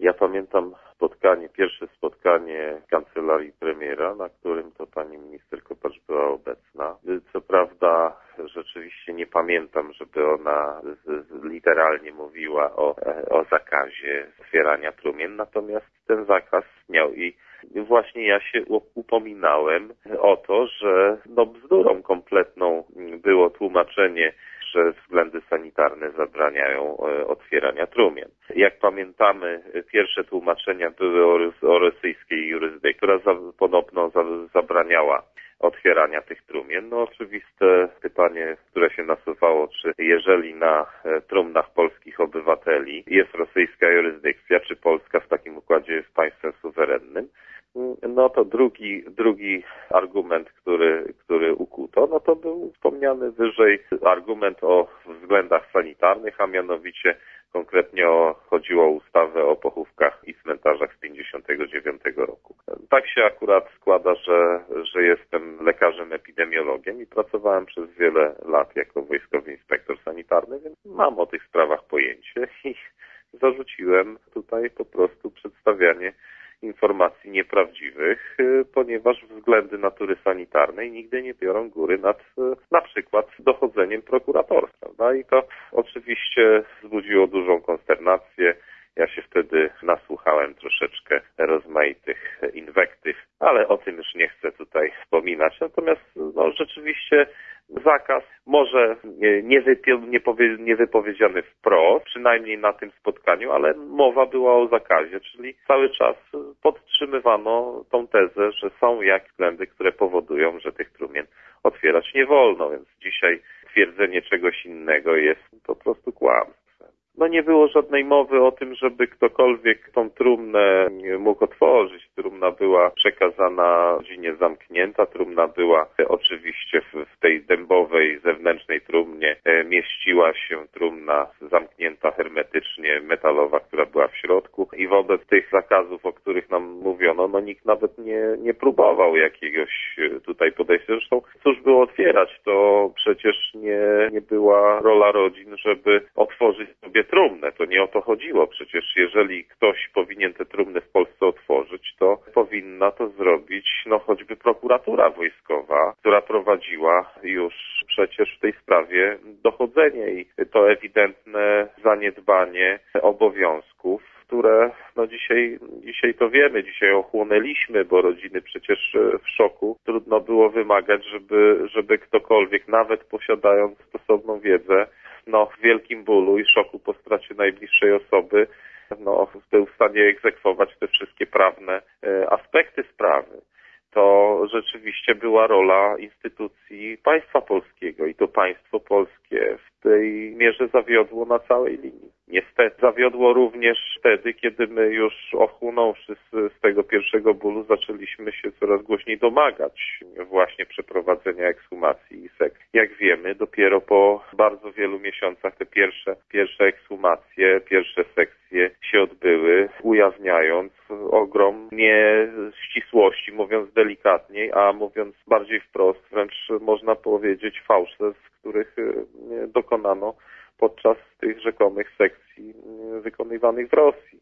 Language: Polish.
Ja pamiętam pierwsze spotkanie kancelarii premiera, na którym to pani minister Kopacz była obecna. Co prawda rzeczywiście nie pamiętam, żeby ona literalnie mówiła o zakazie otwierania trumien, natomiast ten zakaz miał i właśnie ja się upominałem o to, że bzdurą kompletną było tłumaczenie, że względy sanitarne zabraniają otwierania trumien. Jak pamiętamy, pierwsze tłumaczenia były o rosyjskiej jurysdykcji, która podobno zabraniała otwierania tych trumien. No oczywiste pytanie, które się nasuwało, czy jeżeli na trumnach polskich obywateli jest rosyjska jurysdykcja, czy Polska w takim układzie jest państwem suwerennym? No to drugi argument, który ukuto, no to był wspomniany wyżej argument o względach sanitarnych, a mianowicie konkretnie chodziło o ustawę o pochówkach i cmentarzach z 1959 roku. Tak się akurat składa, że jestem lekarzem epidemiologiem i pracowałem przez wiele lat jako wojskowy inspektor sanitarny, więc mam o tych sprawach pojęcie i zarzuciłem tutaj po prostu przedstawianie informacji nieprawdziwych, ponieważ względy natury sanitarnej nigdy nie biorą góry nad na przykład dochodzeniem prokuratorstwa, prawda? I to oczywiście wzbudziło dużą konsternację. Ja się wtedy nasłuchałem troszeczkę rozmaitych inwektyw, ale o tym już nie chcę tutaj wspominać. Natomiast rzeczywiście zakaz, może nie wypowiedziany wprost, przynajmniej na tym spotkaniu, ale mowa była o zakazie, czyli cały czas podtrzymywano tą tezę, że są jakieś względy, które powodują, że tych trumien otwierać nie wolno, więc dzisiaj twierdzenie czegoś innego jest po prostu kłamstwem. Nie było żadnej mowy o tym, żeby ktokolwiek tą trumnę mógł otworzyć. Trumna była przekazana rodzinie zamknięta. Trumna była oczywiście w tej dębowej zewnętrznej trumnie mieściła się trumna zamknięta hermetycznie, metalowa, która była w środku. I wobec tych zakazów, o których nam mówiono, nikt nawet nie próbował jakiegoś tutaj podejścia. Zresztą cóż było otwierać? To przecież nie była rola rodzin, żeby otworzyć sobie trumnę. To nie o to chodziło. Przecież jeżeli ktoś powinien te trumny w Polsce otworzyć, to powinna to zrobić choćby prokuratura wojskowa, która prowadziła już przecież w tej sprawie dochodzenie i to ewidentne zaniedbanie obowiązków, które dzisiaj to wiemy, dzisiaj ochłonęliśmy, bo rodziny przecież w szoku. Trudno było wymagać, żeby ktokolwiek, nawet posiadając stosowną wiedzę, w wielkim bólu i szoku po stracie najbliższej osoby, był w stanie egzekwować te wszystkie prawne aspekty sprawy. To rzeczywiście była rola instytucji państwa polskiego i to państwo polskie w tej mierze zawiodło na całej linii. Niestety zawiodło również wtedy, kiedy my już ochłonąwszy z tego pierwszego bólu zaczęliśmy się coraz głośniej domagać właśnie przeprowadzenia ekshumacji i sekcji. Jak wiemy, dopiero po bardzo wielu miesiącach te pierwsze ekshumacje, pierwsze sekcje się odbyły, ujawniając ogrom nieścisłości, mówiąc delikatniej, a mówiąc bardziej wprost, wręcz można powiedzieć fałszerstw, których dokonano podczas tych rzekomych sekcji wykonywanych w Rosji.